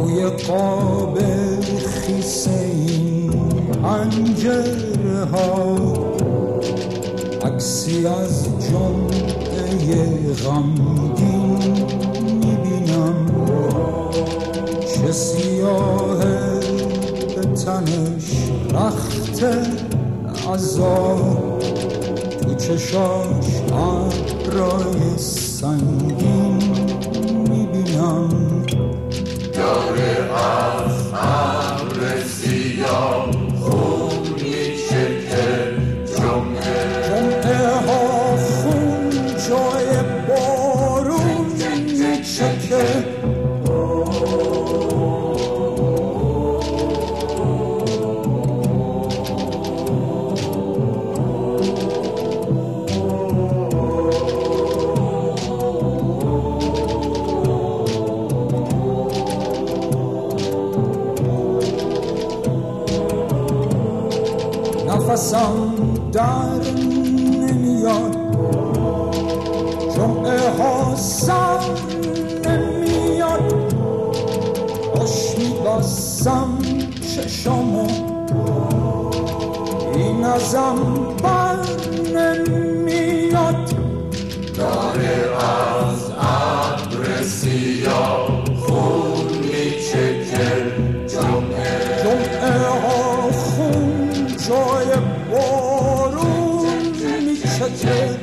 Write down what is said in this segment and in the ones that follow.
توی قاب خیسه این پنجره ها عکسی از جمعه غمگین میبینم، چه سیاهه به تنش رخت عذاب، تو چشاش ابرای سنگین میبینم. داره از ابر سیاه خون میچکه، جمعه ها خون جای بارون میچکه. نفسم در نمیاد، جمعه ها سر نمیاد، آش میباسم چشامو این ازم بر نمیاد. داره از ابر سیاه خون میچکه، جمعه ها خون جای بارون میچکه.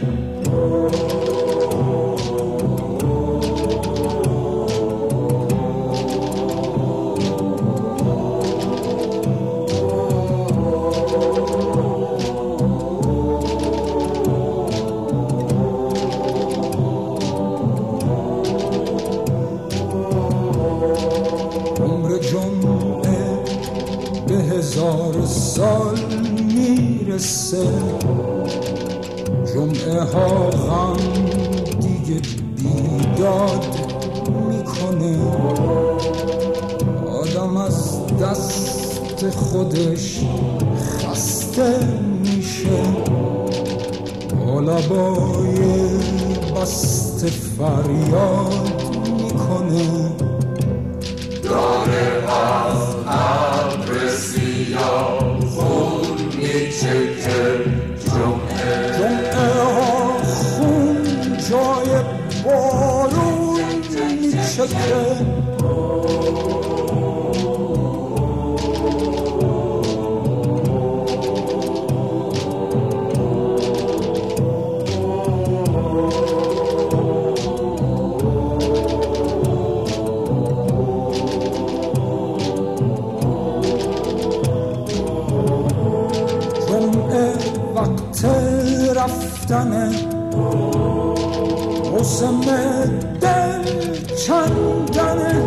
عمر جمعه به 1000 سال میرسه، جمعه ها غم دیگه بیداد میکنه، آدم از دست خودش خسته میشه، با لبای بسته فریاد میکنه. داره از ابر سیاه خون میچکه، جمعه ها خون جای بارون میچکه. وقت رفتنه، موسم دل چندنه،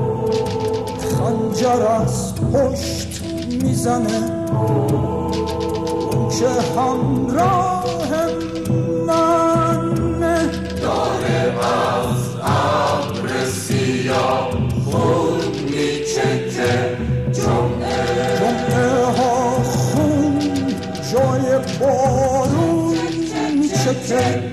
خنجر از پشت میزنه، اون که همراه منه. داره از ابر سیاه خون میچکه، جمعه ها خون جای بارون میچکه.